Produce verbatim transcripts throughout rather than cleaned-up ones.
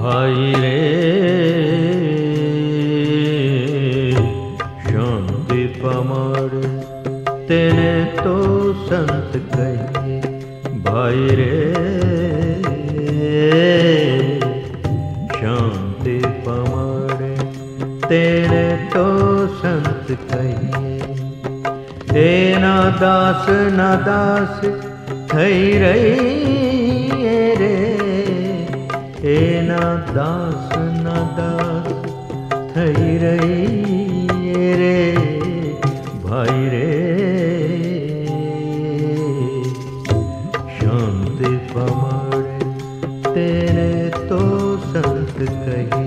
भाई रे शांति पमाड़ तेने तो संत कहे भाई रे शांति पमाड़ तेने तो संत कहे एना दास ना दास थई रही रे एना दास ना दास थई रही रे भाई रे शांति पमाड़ तेरे तो संत कहे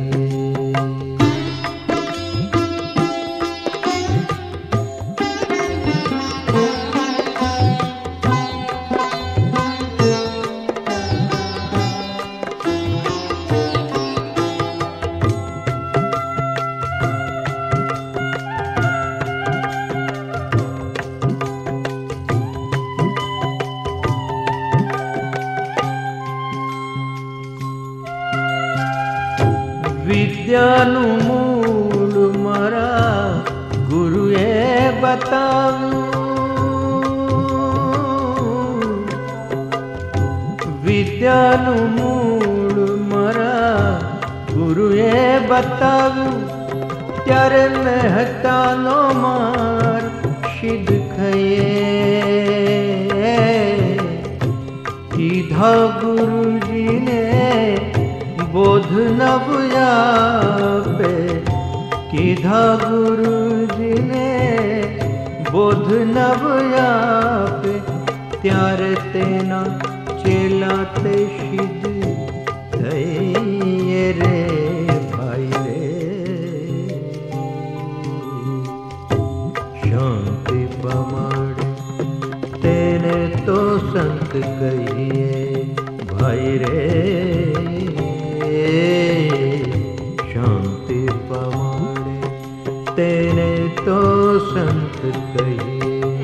विद्यानु मूल मारा गुरुए बताव्યું विद्यानु मूल मारा गुरुए बताવ્યું ત્યારે મહેતાનો માર સિદ્ધ ખયે કીધા ગુરુજીને बोध नव यापे कीधा गुरु जी ने बोध नव यापे त्यारे तेना चेला ते सिद्ध थई रे भाई रे शांति पमाड़ तेने तो संत कहिए भाई रे शांति पमाड़ तेने तो संत कहिए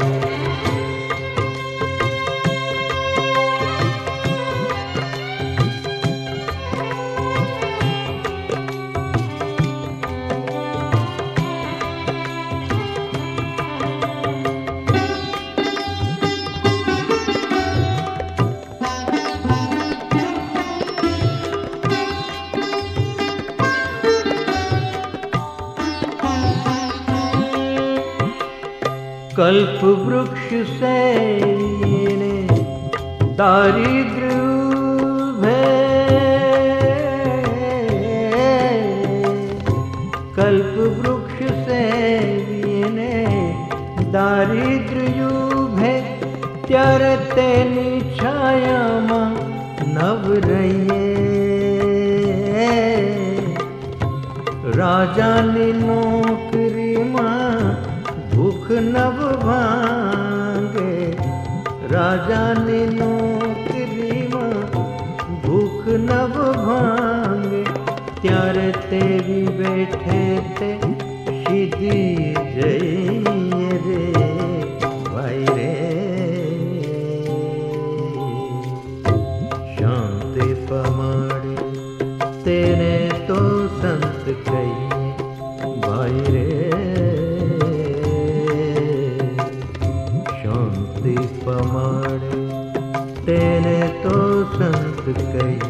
कल्प वृक्ष से ने दारिद्र भे कल्प वृक्ष से ने दारिद्र भे त्यारे तेनी छाया मां नव रहिए राजा ने नौकरी मां भूख नव भांगे राजा ने नौकरी मां भूख नव भांगे त्यारे तेरी बैठे ते सीधी जय रे भाई रे शांति पमाड़ तेने तो संत कहिए भाई रे पमाड़ तेने तो संत कहिए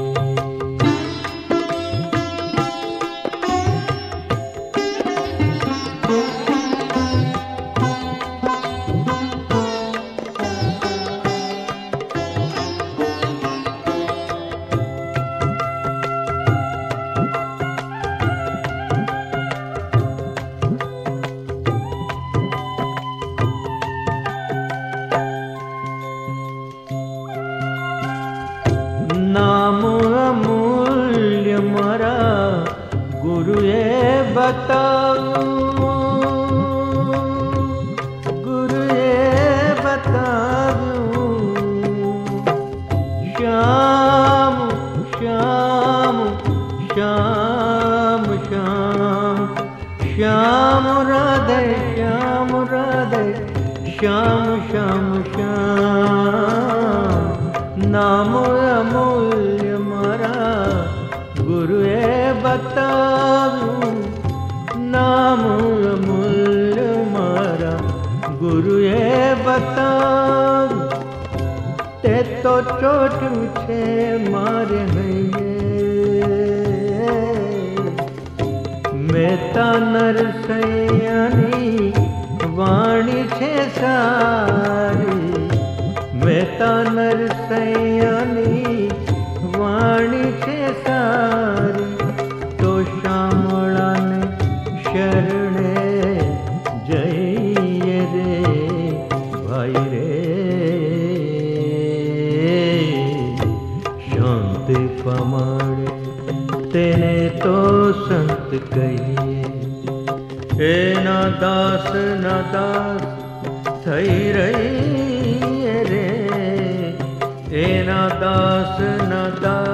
नाम अमूल्य मारा गुरुए बताव्યું गुरुए बताव्યું श्याम श्याम श्याम श्याम श्याम राधे श्याम राधे श्याम श्याम श्याम नाम अमूल्य मारा गुरु બતાવ્યું નામ અમૂલ્ય મારા ગુરુએ બતાવ્યું તે તો ચોટ્યું છે મારે હૈયે મહેતા નરસૈયાની વાણી છે સારી મહેતા નરસૈયાની વાણી છે સારી તો શામળાને શરણે જઈએ રે ભાઈ રે શાંતિ પમાડે તેને તો સંત કહીએ એના દાસ ના દાસ થઈ રહી રે એના દાસ ના દાસ